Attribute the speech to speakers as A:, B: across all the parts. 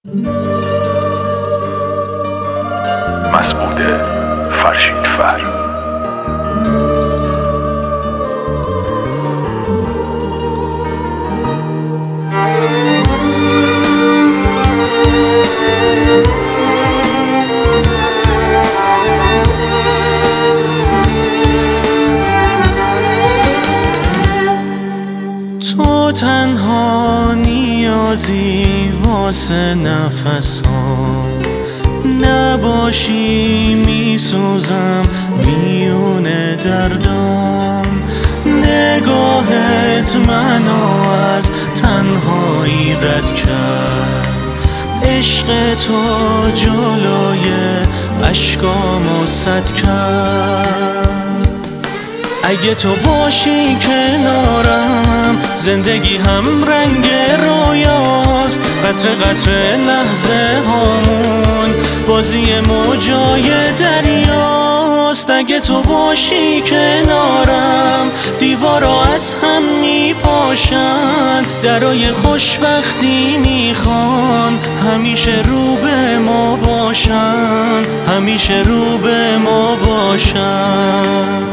A: مسعود فرشیدفر.
B: تو تنها نیازی واسه نفس ها، نباشی میسوزم میون دردام. نگاهت منو از تنهایی رد کرد، عشق تو جلوی اشکامو سد کرد. اگه تو باشی کنارم زندگی هم رنگ رویاست، قطره قطره لحظه هامون بازی موجای دریاست. اگه تو باشی کنارم دیوارا از هم میپاشن، درای خوشبختی میخوان همیشه رو به ما باشن، همیشه رو به ما باشن.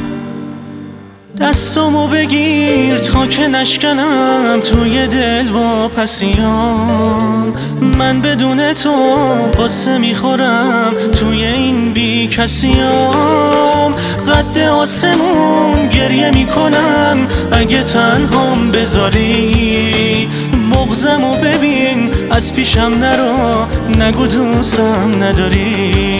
B: دستمو بگیر تا که نشکنم توی دل واپسیام. من بدون تو قصه میخورم توی این بی کسیام. قد آسمون گریه میکنم اگه تنهام بذاری. بغضمو ببین از پیشم نرو، نگو دوستم نداری.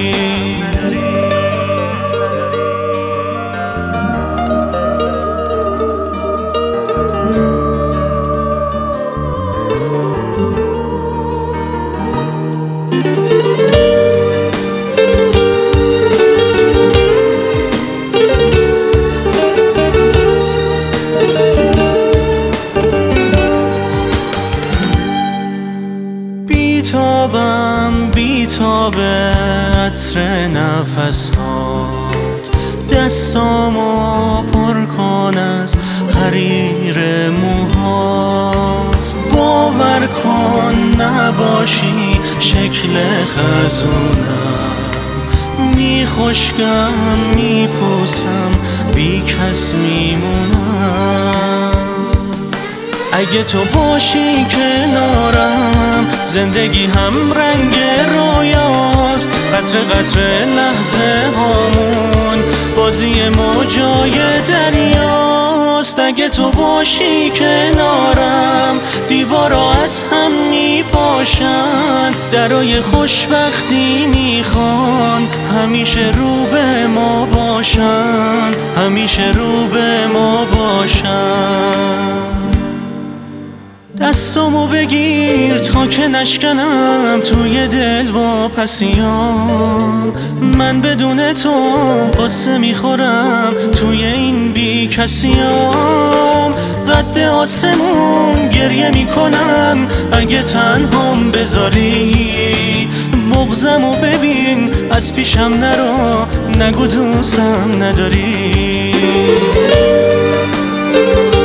B: بیتابه عطر نفس هات، دستامو پر کن از حریر موهات. باور کن نباشی شکل خزونم، میخشکم میپوسم بی کس میمونم. اگه تو باشی کنارم زندگی هم رنگ رویاست، قطره قطره لحظه هامون بازی موجای دریاست. اگه تو باشی کنارم دیوارا از هم میپاشن، درای خوشبختی میخوان همیشه رو به ما باشن، همیشه رو به ما باشن. دستمو بگیر تا که نشکنم توی دل واپسیام. من بدون تو قصه میخورم توی این بی کسیام. قد آسمون گریه میکنم اگه تنهام بذاری. بغضمو ببین از پیشم نرو، نگو دوستم نداری.